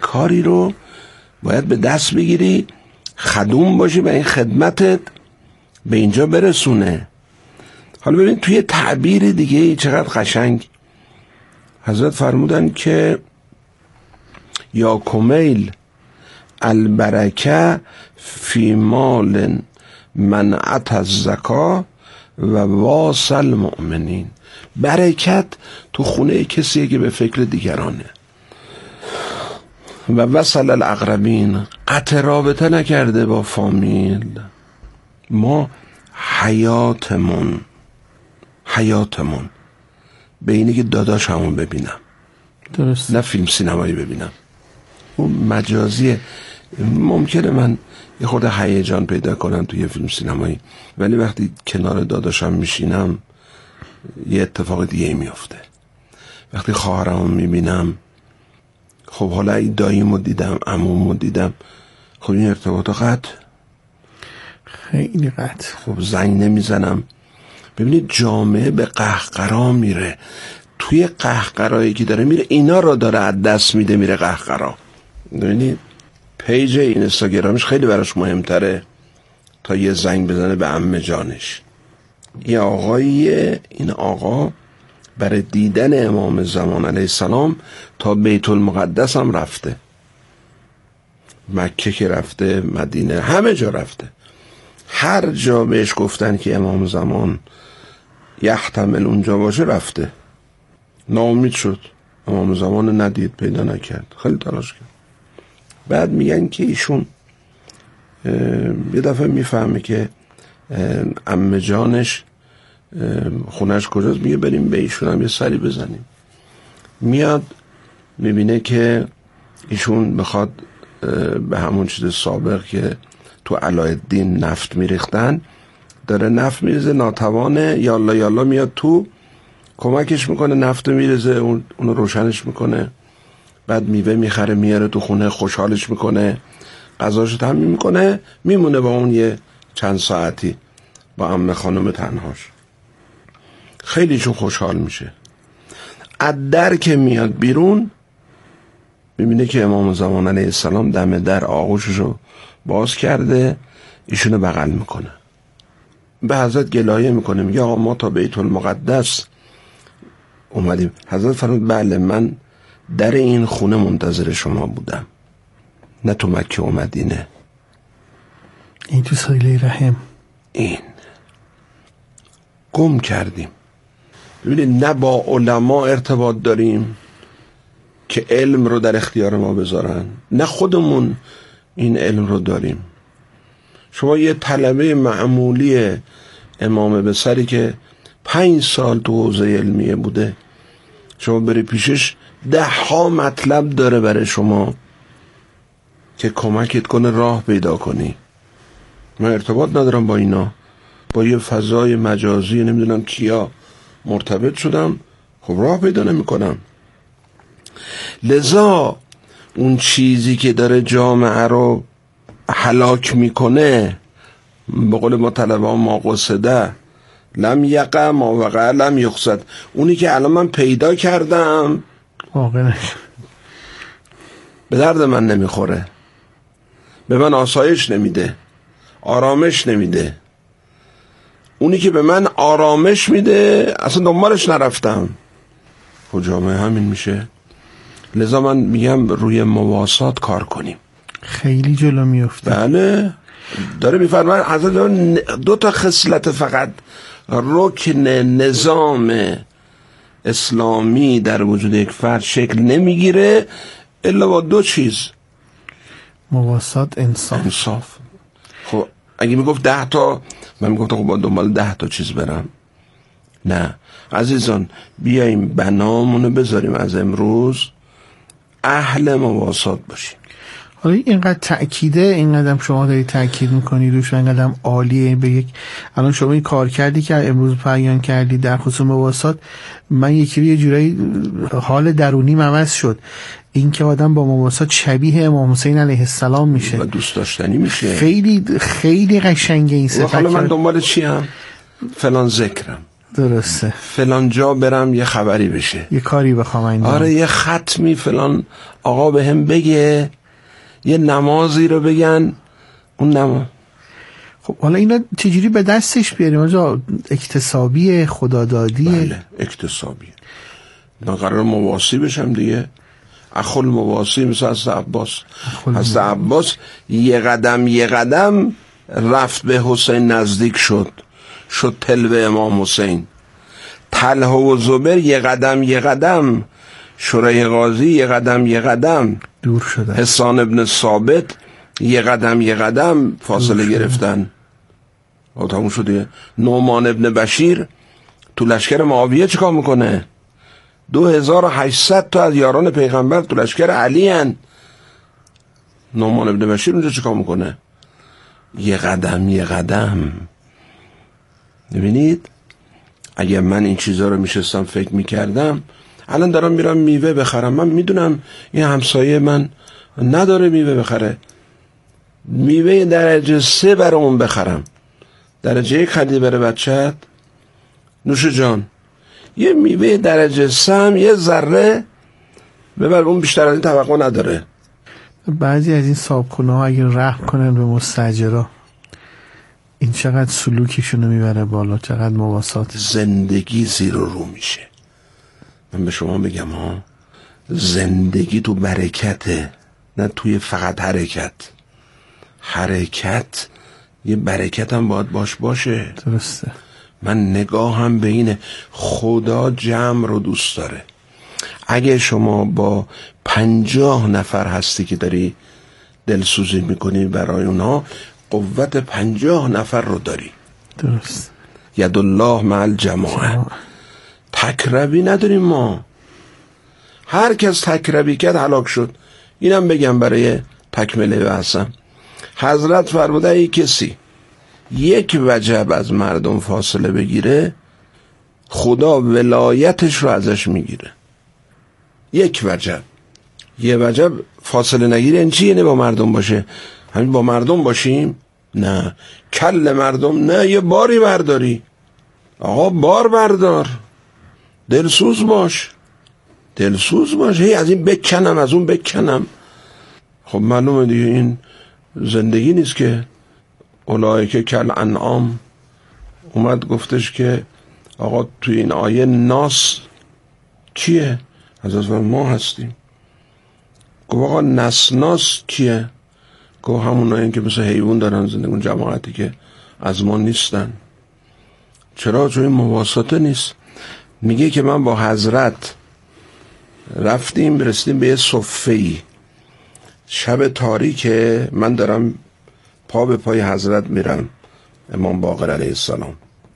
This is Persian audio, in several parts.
کاری رو باید به دست بگیری، خدوم باشی و این خدمتت به اینجا برسونه. حالا ببین توی تعبیر دیگه چقدر قشنگ حضرت فرمودن که یا کمیل البرکه فی مال منعت الزکا و واصل مؤمنین. برکت تو خونه کسیه که به فکر دیگرانه و وصل الاقربین، قطع رابطه نکرده با فامیل. ما حیاتمون به اینه که داداش همون ببینم، درست، نه فیلم سینمایی ببینم. اون مجازیه. ممکنه من یه خورده هیجان پیدا کنم توی فیلم سینمایی، ولی وقتی کنار داداشم میشینم یه اتفاق دیگه میفته. وقتی خواهرمو میبینم، خب حالا ای داییمو دیدم، عمومو دیدم، خب این ارتباط قطع، خیلی قطع. خب زنگ نمیزنم. ببینید جامعه به قهقرا میره، توی قهقرایی که داره میره اینا رو داره از دست میده، میره قهقرا. ببینید پیج این اینستاگرامش خیلی براش مهمتره تا یه زنگ بزنه به عمه جانش. این آقا برای دیدن امام زمان علیه السلام تا بیت المقدس هم رفته، مکه که رفته، مدینه، همه جا رفته. هر جا بهش گفتن که امام زمان یحتمل اونجا باشه رفته. ناامید شد، امام زمان ندید، پیدا نکرد، خیلی تلاش کرد. بعد میگن که ایشون یه دفعه میفهمه که عمه جانش خونش کجاست، میگه بریم به ایشون هم یه سری بزنیم. میاد میبینه که ایشون میخواد به همون چیز سابق که تو علایالدین نفت میریختن داره نفت میریزه، ناتوانه، یالا یالا میاد تو کمکش میکنه، نفت میریزه، اونو روشنش میکنه. بعد میوه میخره میاره تو خونه، خوشحالش میکنه، غذاشو تامین میکنه، میمونه با اون یه چند ساعتی با عمه خانم تنهاش. خیلیشون خوشحال میشه. از در که میاد بیرون میبینه که امام زمان علیه السلام دم در آغوششو باز کرده، ایشونو بغل میکنه، به حضرت گلایه میکنه، میگه آقا ما تا بیت المقدس اومدیم. حضرت فرمود بله، من در این خونه منتظر شما بودم، نه تو مکه و مدینه. این تو صله رحم. این گم کردیم. ببینید نه با علما ارتباط داریم که علم رو در اختیار ما بذارن، نه خودمون این علم رو داریم. شما یه طلبه معمولی امام بسری که 5 سال تو حوزه علمیه بوده، شما بری پیشش 10 مطلب داره برای شما که کمکت کنه راه پیدا کنی. من ارتباط ندارم با اینا، با یه فضای مجازی نمیدونم کیا مرتبط شدم، خب راه پیدا نمی کنم. لذا اون چیزی که داره جامعه رو هلاک میکنه، به قول ما طلبه ها ما قصده لم یقع ما وقع لم یقصد، اونی که الان من پیدا کردم واقعا به درد من نمیخوره، به من آسایش نمیده، آرامش نمیده. اونی که به من آرامش میده اصلا دنبالش نرفتم. خب جامعه همین میشه. لذا من میگم روی مواسات کار کنیم. خیلی جلو میفته. بله داره میفرماید حضرت 2 خصلت فقط رکن نظام اسلامی در وجود یک فرد شکل نمیگیره الا با 2 چیز: مواسات، انصاف. خب اگه میگفت 10 تا، من میگفتم خب با دنبال 10 تا چیز برم. نه عزیزان، بیاییم بنامونو بذاریم از امروز اهل مواسات باشیم. حالا اینقدر تأکیده، اینقدر شما داری تأکید میکنی روش، اینقدر عالیه. به یک الان شما این کار کردی که امروز بیان کردی در خصوص مواسات، من یه جورایی حال درونیم عوض شد. این که آدم با مواسات شبیه امام حسین علیه السلام میشه و دوست داشتنی میشه. خیلی خیلی قشنگه این صفت. حالا من دنبال چی هم؟ فلان ذکرم، درسته. فلان جا برم یه خبری بشه، یه کاری بخوام انجام. آره یه ختمی فلان آقا به هم بگه، یه نمازی رو بگن، اون نماز. خب حالا اینا چجوری به دستش بیاریم آجا؟ اکتسابیه، خدادادیه؟ بله اکتسابیه. من قرار مواسی بشم دیگه، اخل مواسی، مثل حضرت عباس یه قدم رفت به حسین نزدیک شد تلو امام حسین. طلحه و زبیر یه قدم شریح قاضی یه قدم دور شدن. حسان ابن ثابت یه قدم فاصله گرفتن. تموم شد دیگه. نعمان ابن بشیر تو لشکر معاویه چیکار میکنه؟ 2800 تا از یاران پیغمبر تو لشکر علی هن. نعمان ابن بشیر اونجا چیکار میکنه؟ یه قدم. ببینید اگه من این چیزا رو میشستم فکر میکردم، الان دارم میرم میوه بخرم، من میدونم این همسایه من نداره میوه بخره، میوه درجه 3 برای اون بخرم، درجه 1 خریدی برای بچه‌ت، نوش جان، یه میوه درجه 3 هم یه ذره ببر، اون بیشتر از این توقع نداره. بعضی از این صاحبخونه ها اگه رحم کنن به مستاجرها، این چقدر سلوکشون رو میبره بالا، چقدر مواسات. زندگی زیر و رو میشه. من به شما بگم ها، زندگی تو برکته، نه توی فقط حرکت یه برکت هم باید باشه. درسته. من نگاهم به اینه، خدا جمع رو دوست داره. اگه شما با 50 نفر هستی که داری دلسوزی میکنی برای اونا، قوت 50 نفر رو داری. درست. ید الله مع الجماعه. تکربی نداریم ما، هر کس تکربی کرد هلاک شد. اینم بگم برای تکمله بحثم، حضرت فرموده ای کسی 1 وجب از مردم فاصله بگیره، خدا ولایتش رو ازش میگیره. 1 وجب. 1 وجب فاصله نگیره این چی؟ یعنی با مردم باشه. همین با مردم باشیم؟ نه. کل مردم نه، یه باری برداری. آقا بار بردار، دلسوز باش، هی از این بکنم از اون بکنم. خب معلومه دیگه این زندگی نیست که. اولئک کل انعام اومد گفتش که آقا توی این آیه ناس کیه؟ حضرت ما هستیم. گفت آقا نسناس کیه؟ گفت همونایی که مثل حیوان دارن زندگی، اون جماعتی که از ما نیستن. چرا؟ چون این مواسطه نیست. میگه که من با حضرت رفتیم برسیدیم به یه صفه‌ای، شب تاریکه، من دارم پا به پای حضرت میرم، امام باقر علیه السلام.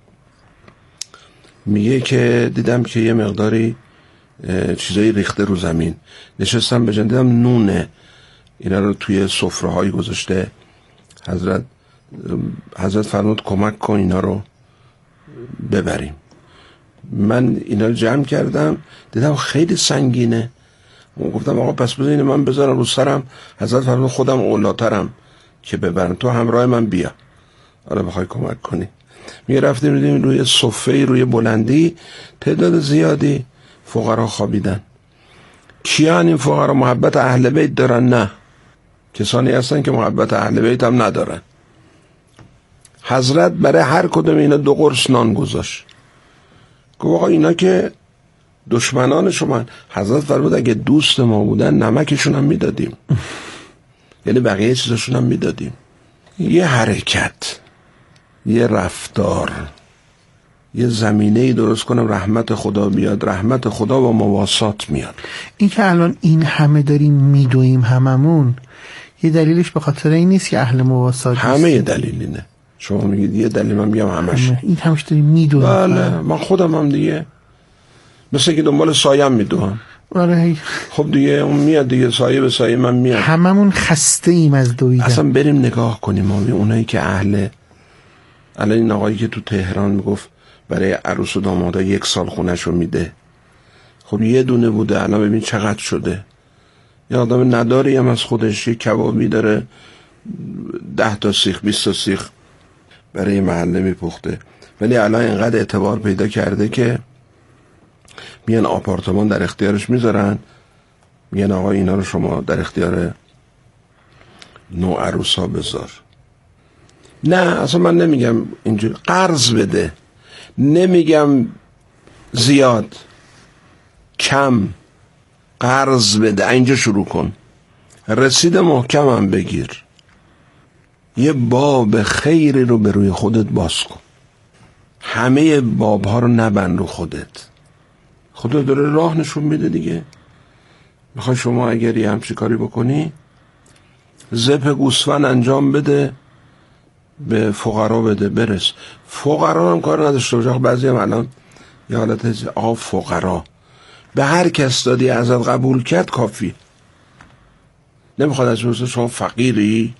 میگه که دیدم که یه مقداری چیزایی ریخته رو زمین، نشستم به جن دیدم نونه، اینا رو توی سفره‌هایی گذاشته. حضرت فرمود کمک کن اینا رو ببریم. من اینا رو جمع کردم، دیدم خیلی سنگینه. گفتم آقا پس بذار اینو من بذارم رو سرم. حضرت فرمود خودم اولاترم که ببرم، تو همراه من بیا، آره بخوای کمک کنی. میگه رفتیم دیدیم روی صفه‌ای، روی بلندی، تعداد زیادی فقرا خوابیدن. کیان این فقرا؟ محبت اهل بیت دارن؟ نه، کسانی هستن که محبت اهل بیت هم ندارن. حضرت برای هر کدوم اینا 2 قرص نان گذاشت. گفت آقا اینا که دشمنان شما. حضرت فرمود اگه دوست ما بودن نمکشون هم میدادیم، یعنی بقیه چیزاشون هم میدادیم. یه حرکت، یه رفتار، یه زمینه‌ای درست کنم رحمت خدا بیاد. رحمت خدا با مواسات میاد. این که الان این همه داریم میدویم هممون، یه دلیلش به خاطر این نیست که اهل مواسات همه یه دلیل اینه. شما میگید یه دلیل، من میگم همش. این همش داریم میدویم. بله من خودم هم دیگه مثل که دنبال سایم میدوهم. آره خب دیگه اون میاد دیگه، سایه به سایه من میاد. هممون خسته ایم از دویدن. اصلا بریم نگاه کنیم اونایی که الان این آقایی که تو تهران میگفت برای عروس و دامادا 1 سال خونه‌شو میده، خب یه دونه بوده، الان ببین چقدر شده. یه آدم نداری هم از خودش یه کبابی داره 10 تا سیخ 20 تا سیخ برای محله میپخته. ولی الان اینقدر اعتبار پیدا کرده که میان آپارتمان در اختیارش میذارن، میگن آقا اینا رو شما در اختیار نوعروسا بذار. نه اصلا من نمیگم اینجوری، قرض بده، نمیگم زیاد، کم قرض بده، اینجا شروع کن، رسید محکم هم بگیر، یه باب خیری رو به روی خودت باز کن، همه باب ها رو نبند رو خودت. خدا داره راه نشون میده دیگه. میخوای شما اگر یه همچی کاری بکنی، زپ گوسفند انجام بده، به فقرا بده، برس. فقرا هم کار نداشته باشه. بعضی هم الان یه حالت هست فقرا به هر کس دادی ازت قبول کرد کافی. نمیخواد از مثل شما فقیری،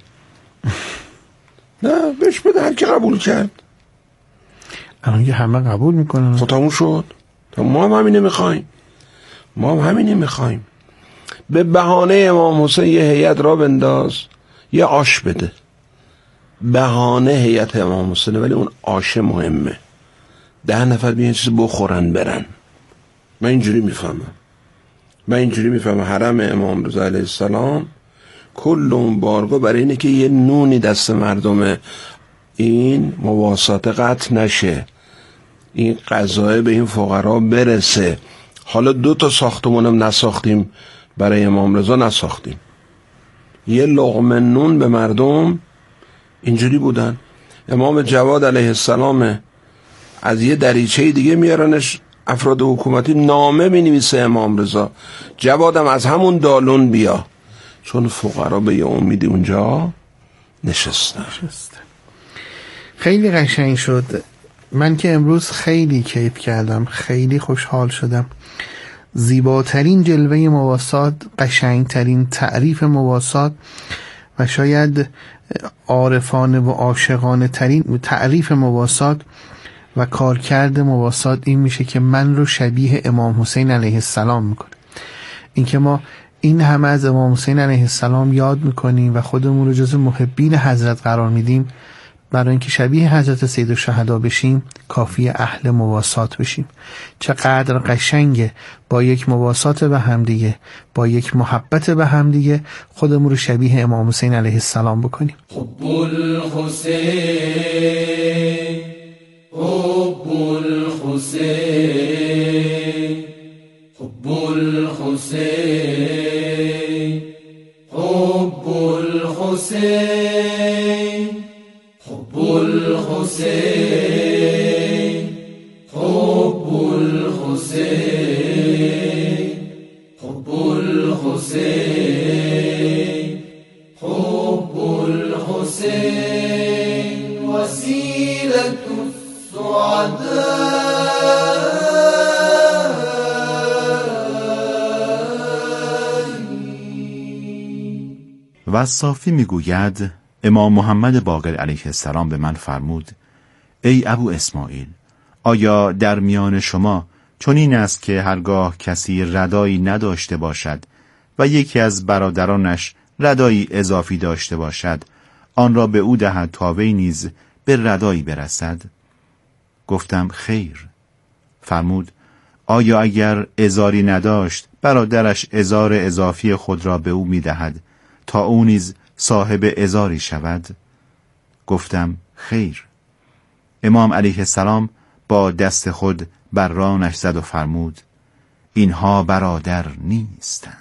نه بهش بده هر کی قبول کرد. الان که همه قبول میکنن. خب تموم شد. ما هم همینه میخوایم، ما هم همینه میخوایم. به بهانه امام حسین یه هیئت را بنداز، یه آش بده. بهانه هیئت امام حسین، ولی اون آش مهمه. 10 نفر بیان چیز بخورن برن. من اینجوری میفهمم حرم امام رضا علیه السلام کل اون بارگاه برای اینه که یه نونی دست مردم این مواسات قطع نشه، این غذای به این فقرا برسه. حالا 2 ساختمونم نساختیم برای امام رضا، نساختیم، یه لقمه نون به مردم. اینجوری بودن. امام جواد علیه السلام از یه دریچه دیگه میارنش، افراد حکومتی نامه بنویسه امام رضا، جوادم از همون دالون بیا، چون فقرا به یه امیدی اونجا نشستن. خیلی قشنگ شد. من که امروز خیلی کیف کردم، خیلی خوشحال شدم. زیباترین جلوه مواسات، قشنگترین تعریف مواسات و شاید عارفانه و عاشقانه ترین تعریف مواسات و کارکرد مواسات این میشه که من رو شبیه امام حسین علیه السلام میکنه. این که ما این همه از امام حسین علیه السلام یاد میکنیم و خودمون رو جز محبین حضرت قرار میدیم، برای اینکه شبیه حضرت سید الشهدا بشیم کافی اهل مواسات بشیم. چقدر قشنگه با یک مواسات به هم دیگه، با یک محبت به هم دیگه خودمون رو شبیه امام حسین علیه السلام بکنیم. حب الحسین، حب الحسین، حب الحسین، حب الحسین، حب الحسین، حب الحسین، حب الحسین، حب الحسین، وسیلة السعداء. وصافی میگوید امام محمد باقر علیه السلام به من فرمود: ای ابو اسماعیل، آیا در میان شما چنین است که هرگاه کسی ردایی نداشته باشد و یکی از برادرانش ردایی اضافی داشته باشد آن را به او دهد تا وی نیز به ردایی برسد؟ گفتم خیر. فرمود: آیا اگر ازاری نداشت برادرش ازار اضافی خود را به او میدهد تا او نیز صاحب ازاری شود؟ گفتم خیر. امام علیه السلام با دست خود بر رانش زد و فرمود: اینها برادر نیستند.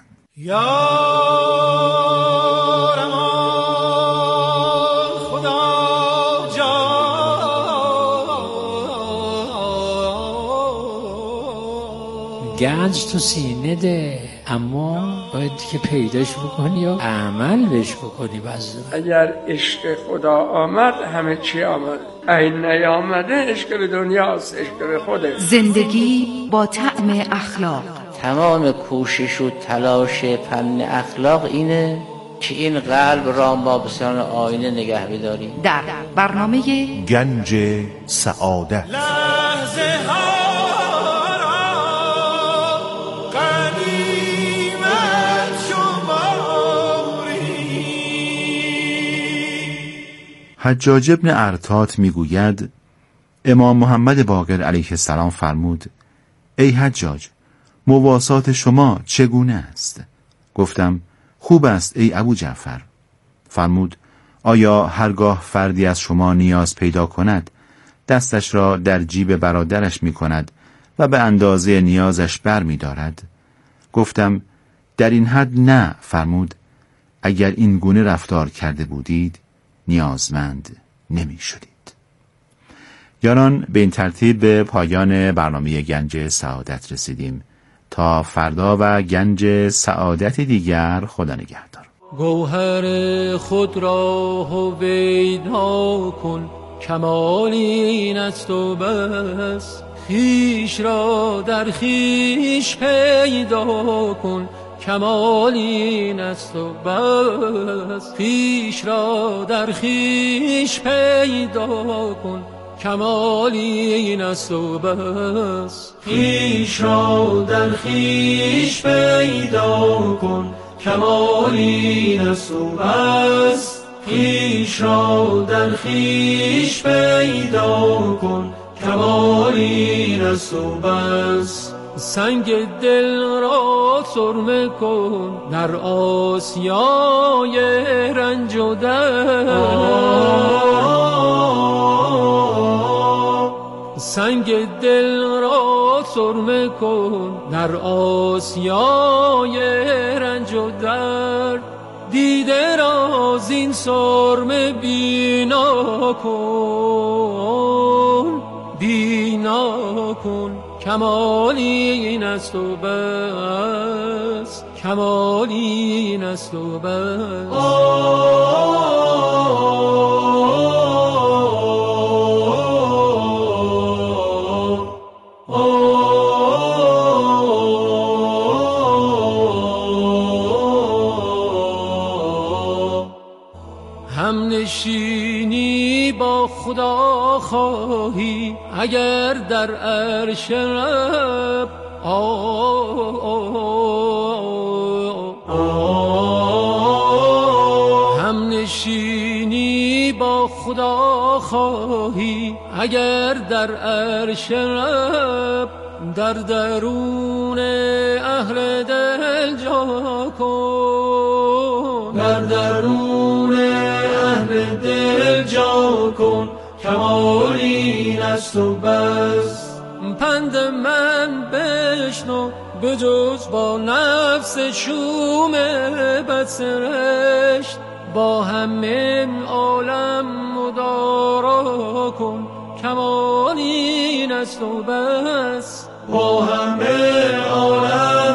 گنج تو سینه ده، اما باید که پیداش بکنی و عمل بهش بکنی. اگر عشق خدا آمد همه چی آمد، این نیامده عشق دنیاست، عشق به خوده. زندگی با طعم اخلاق. تمام کوشش و تلاش فن اخلاق اینه که این قلب را ما به سان آینه نگه بداریم. در برنامه گنج سعادت حجاج ابن ارطاط میگوید امام محمد باقر علیه السلام فرمود: ای حجاج، مواسات شما چگونه است؟ گفتم: خوب است ای ابو جعفر. فرمود: آیا هرگاه فردی از شما نیاز پیدا کند دستش را در جیب برادرش می کند و به اندازه نیازش بر می دارد؟ گفتم: در این حد نه. فرمود: اگر این گونه رفتار کرده بودید نیازمند نمی شدید. یاران، به این ترتیب به پایان برنامه گنج سعادت رسیدیم. تا فردا و گنج سعادت دیگر، خدا نگهدار. گوهر خود را هویدا کن، کمال این است و بس. خویش را در خویش پیدا کن، کمال این است و بس. خویش را در خویش پیدا کن، کمال این است و بس. خویش را در خویش پیدا کن، کمال این است و بس. خویش را در خویش پیدا کن، کمال این است و بس. سنگ دل را سرمه کن در آسیای رنج و درد. سنگ دل را سرمه کن در آسیای رنج و درد. دیده را زین سرمه بینا کن، بینا کن، کمالی این است و بس، کمالی این است و بس. همنشینی با خدا خواهی اگر در عرش رب، همنشینی با خدا خواهی اگر در عرش رب. در درون اهل دل جا کن، در درون اهل دل جا کن، کمال این است و بس. پند من بشنو بجز با نفس شوم بدسرشت، با همه عالم مدارا کن، کمال این است و بس. با همه عالم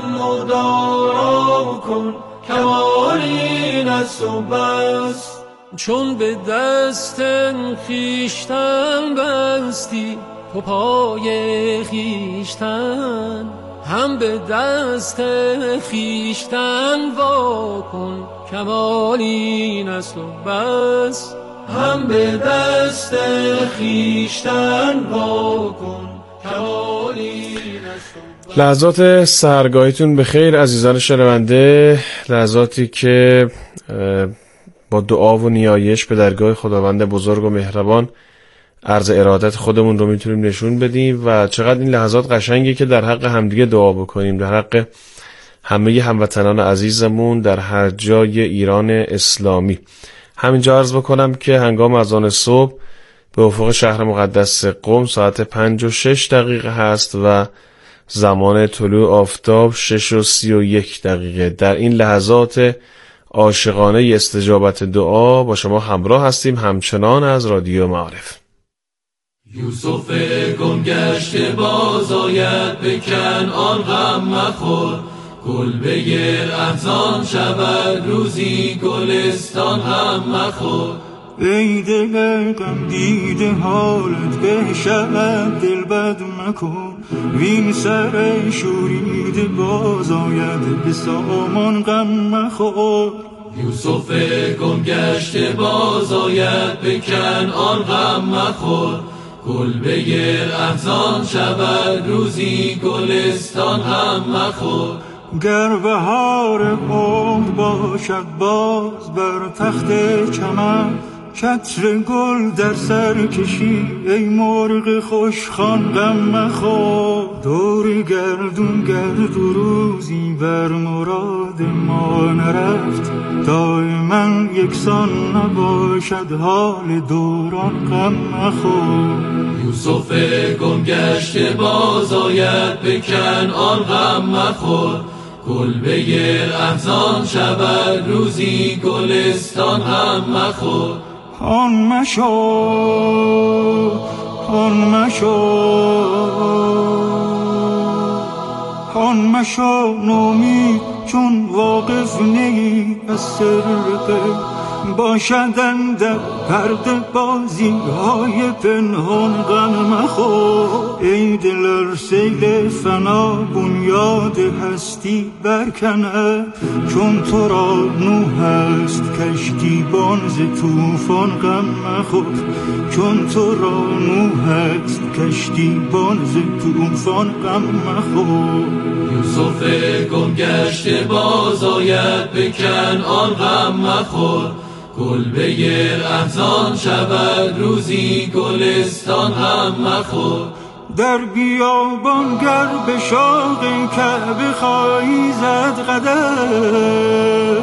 مدارا کن، کمال این است و بس. چون به دست خویشتن بستی تو پای خویشتن، هم به دست خویشتن وا کن، کمال این است و بس. هم به دست خویشتن وا کن، کمال این است و بس. لحظات سحرگاهیتون به خیر عزیزان شنونده، لحظاتی که با دعا و نیایش به درگاه خداوند بزرگ و مهربان عرض ارادت خودمون رو میتونیم نشون بدیم و چقدر این لحظات قشنگه که در حق همدیگه دعا بکنیم، در حق همه هموطنان عزیزمون در هر جای ایران اسلامی. همینجا عرض بکنم که هنگام اذان صبح به افق شهر مقدس قم ساعت 5:06 هست و زمان طلوع آفتاب 6:31. در این لحظات عاشقانه استجابت دعا با شما همراه هستیم، همچنان از رادیو معارف. یوسف گم گشته باز آید، به کنعان غم مخور، کلبه احزان شود روزی گلستان هم مخور. ای دل غم دیده حالت به شود، دل بد مکن، وین سر شوریده باز آید، به سامان غم مخور. یوسف گم گشته باز آید، به کنعان غم مخور، کلبه احزان شود روزی گلستان هم مخور. گر بهار عمر باشد باز بر تخت چمن، چتر گل در سر کشی ای مرغ خوشخوان غم مخور دور گردون گرد و روزی بر مراد ما نرفت دائما یکسان نباشد حال دوران غم مخور یوسف گم گشته باز آید به کنعان غم مخور گل بگیر احزان شود روزی گلستان غم مخور آن مشو نومید چون واقف نی از سر غیب باشدن در پرده بازی های پنهان غم مخور ای دل سیل فنا بنیاد هستی برکنه چون تو را نوح است کشتیبان ز طوفان غم مخور چون تو را نوح است کشتیبان ز طوفان غم مخور یوسف گم گشته باز آید به کنعان غم مخور گل بگیر احزان شود روزی گلستان غم مخور در بیابان گر به شوق کعبه خواهی زد قدم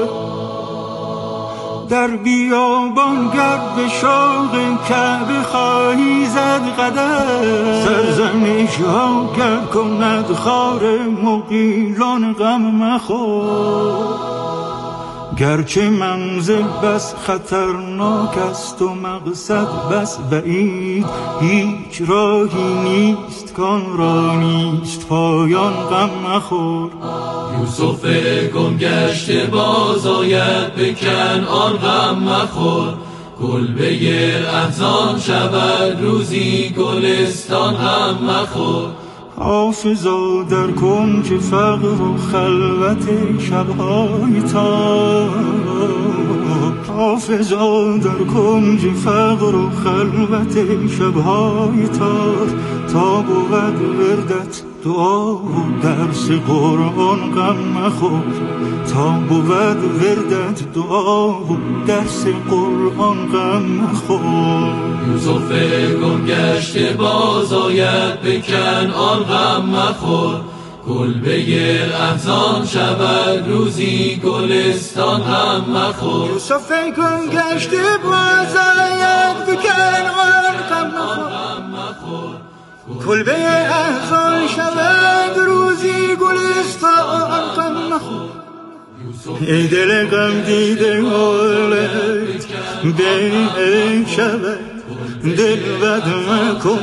در بیابان گر به شوق کعبه خواهی زد قدم سرزنش ها گر کند خار مغیلان غم مخور گرچه منزل بس خطرناک است و مقصد بس بعید هیچ راهی نیست کان را نیست پایان غم مخور یوسف گم گشته باز آید به کنعان غم مخور گل بگیر احزان شود روزی گلستان غم مخور حافظا در کنج فقر و خلوت شبهای تار حافظا در کنج فقر و خلوت شبهای تار تا بود وردت دعا و درس قرآن غم مخور تا بود وردت دعا و درس قرآن غم مخور یوسف گم گشته باز آید به کنعان غم مخور گل بگیر احزان شود روزی گلستان غم مخور یوسف گم گشته باز آید به کنعان غم مخور گل بگیر احزان شود روزی گلستان غم مخور ای دل غم دیده حالت به شود دل بد مکن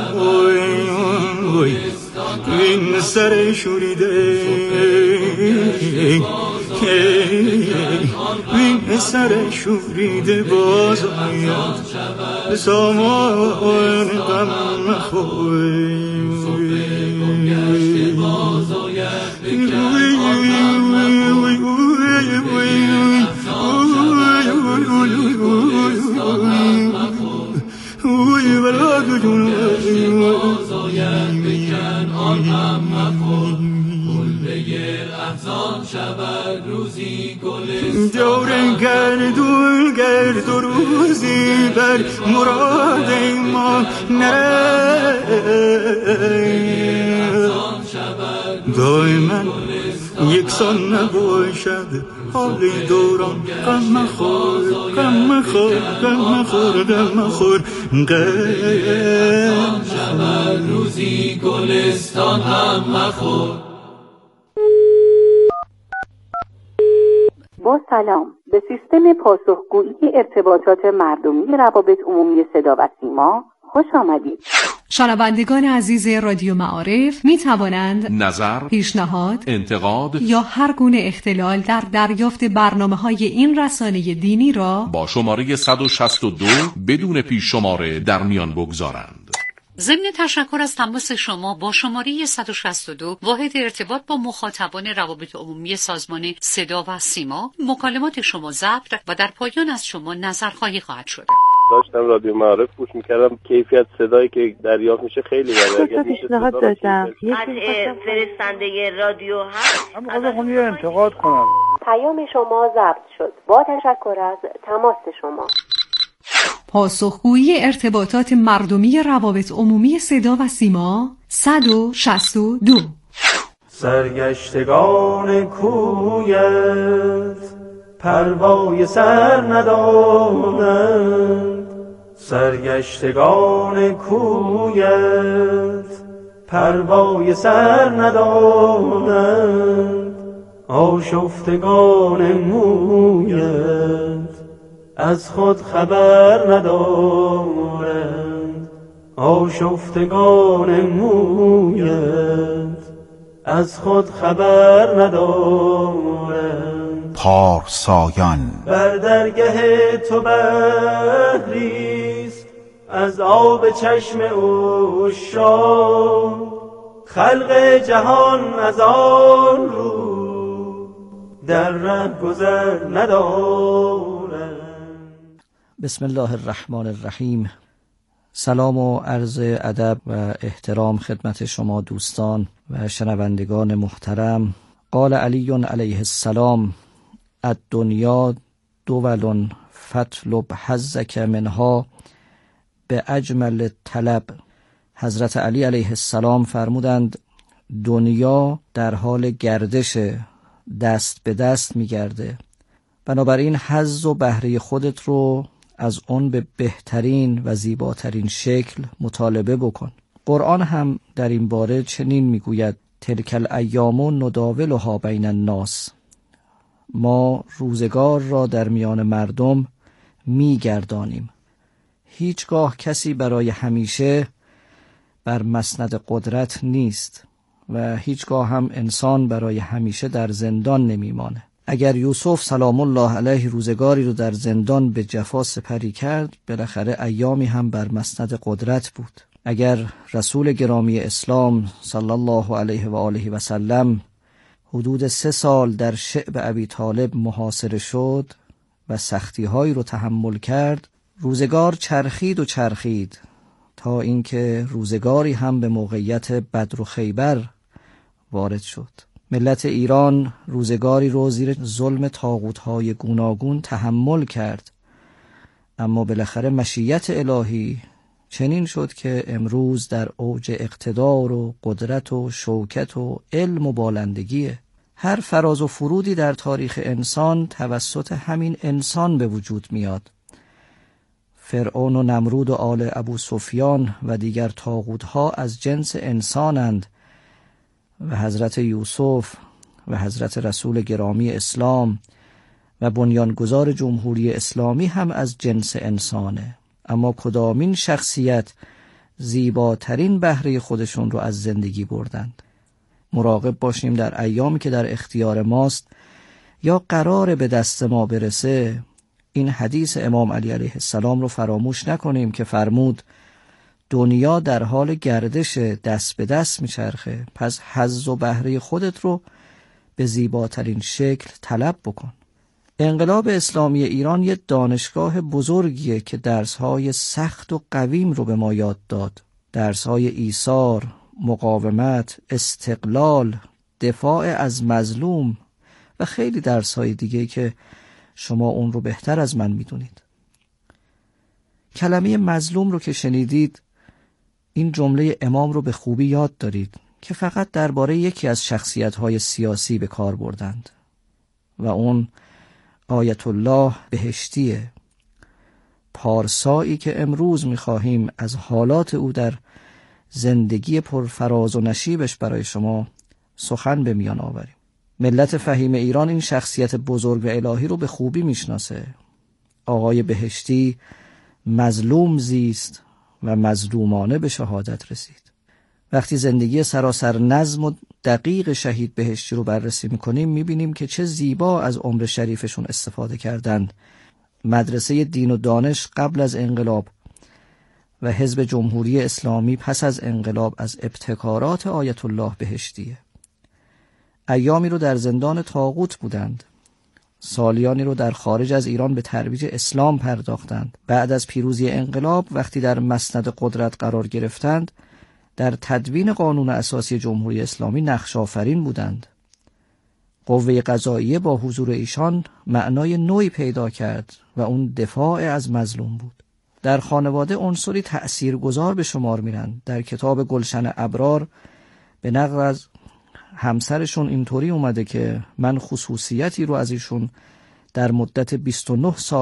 این سر شوریده این سر شوریده باز آید به سامان غم مخور دور گرد و روزی بر مراد ما دائما یکسان نباشد حال دوران غم مخور غم مخور غم مخور غم مخور غم شود روزی گلستان غم مخور. با سلام به سیستم پاسخگویی ارتباطات مردمی روابط عمومی صدا و سیما خوش آمدید. شنوندگان عزیز رادیو معارف می توانند نظر، پیشنهاد، انتقاد یا هر گونه اختلال در دریافت برنامه‌های این رسانه دینی را با شماره 162 بدون پیش شماره در میان بگذارند. ضمن تشکر از تماس شما با شماره 162 واحد ارتباط با مخاطبان روابط عمومی سازمان صدا و سیما، مکالمات شما ضبط و در پایان از شما نظرخواهی خواهد شد. داشتم رادیو معارف گوش میکردم، کیفیت صدایی که دریافت میشه خیلی بالاست. پیشنهاد داشتم فرستنده رادیو هست. من یه انتقاد کنم. پیام شما ضبط شد. با تشکر از تماس شما. پاسخگویی ارتباطات مردمی روابط عمومی صدا و سیما 162. سرگشتگان کویت پروای سر ندارند، سرگشتگان کویت پروای سر ندارند، آشفتگان مویت از خود خبر ندارند، آشفتگان مویت از خود خبر ندارند. پارسایان بر درگه تو بحریست از آب چشم عشاق، خلق جهان از آن رو در ره گذر ندارند. بسم الله الرحمن الرحیم. سلام و عرض ادب و احترام خدمت شما دوستان و شنوندگان محترم. قال علی علیه السلام: الدنیا دول فاطلب حظک منها به اجمل طلب. حضرت علی علیه السلام فرمودند دنیا در حال گردش، دست به دست میگرده، بنابراین حظ و بهره خودت رو از اون به بهترین و زیباترین شکل مطالبه بکن. قرآن هم در این باره چنین میگوید: تلک الایام نداولها بین الناس. ما روزگار را در میان مردم میگردانیم. هیچگاه کسی برای همیشه بر مسند قدرت نیست و هیچگاه هم انسان برای همیشه در زندان نمیمانه. اگر یوسف سلام الله علیه روزگاری رو در زندان به جفا سپری کرد، بالاخره ایامی هم بر مسند قدرت بود. اگر رسول گرامی اسلام صلی الله علیه و آله و سلم حدود 3 سال در شعب ابی طالب محاصره شد و سختی‌هایی رو تحمل کرد، روزگار چرخید و چرخید تا اینکه روزگاری هم به موقعیت بدر و خیبر وارد شد. ملت ایران روزگاری رو زیر ظلم طاغوت‌های گوناگون تحمل کرد، اما بالاخره مشیت الهی چنین شد که امروز در اوج اقتدار و قدرت و شوکت و علم و بالندگیه. هر فراز و فرودی در تاریخ انسان توسط همین انسان به وجود میاد. فرعون و نمرود و آل ابو سفیان و دیگر طاغوت‌ها از جنس انسانند و حضرت یوسف و حضرت رسول گرامی اسلام و بنیانگذار جمهوری اسلامی هم از جنس انسانه. اما کدامین شخصیت زیباترین بهره خودشون رو از زندگی بردند؟ مراقب باشیم در ایامی که در اختیار ماست یا قرار به دست ما برسه، این حدیث امام علی علیه السلام رو فراموش نکنیم که فرمود دنیا در حال گردش، دست به دست میچرخه، پس حظ و بهره خودت رو به زیباترین شکل طلب بکن. انقلاب اسلامی ایران یه دانشگاه بزرگیه که درسهای سخت و قویم رو به ما یاد داد. درسهای ایثار، مقاومت، استقلال، دفاع از مظلوم و خیلی درسهای دیگه که شما اون رو بهتر از من میدونید. کلمه مظلوم رو که شنیدید، این جمله امام رو به خوبی یاد دارید که فقط درباره یکی از شخصیت‌های سیاسی به کار بردند و اون آیت الله بهشتیه، پارسایی که امروز می‌خواهیم از حالات او در زندگی پرفراز و نشیبش برای شما سخن به میان آوریم. ملت فهیم ایران این شخصیت بزرگ و الهی رو به خوبی میشناسه. آقای بهشتی مظلوم زیست و مظلومانه به شهادت رسید. وقتی زندگی سراسر نظم و دقیق شهید بهشتی رو بررسی میکنیم، میبینیم که چه زیبا از عمر شریفشون استفاده کردند. مدرسه دین و دانش قبل از انقلاب و حزب جمهوری اسلامی پس از انقلاب از ابتکارات آیت الله بهشتیه. ایامی رو در زندان طاغوت بودند، سالیانی رو در خارج از ایران به ترویج اسلام پرداختند. بعد از پیروزی انقلاب وقتی در مسند قدرت قرار گرفتند، در تدوین قانون اساسی جمهوری اسلامی نقش آفرین بودند. قوه قضاییه با حضور ایشان معنای نوعی پیدا کرد و اون دفاع از مظلوم بود. در خانواده عنصری تأثیرگذار به شمار میرن. در کتاب گلشن ابرار به نقل از همسرشون اینطوری اومده که من خصوصیتی رو از ایشون در مدت 29 سال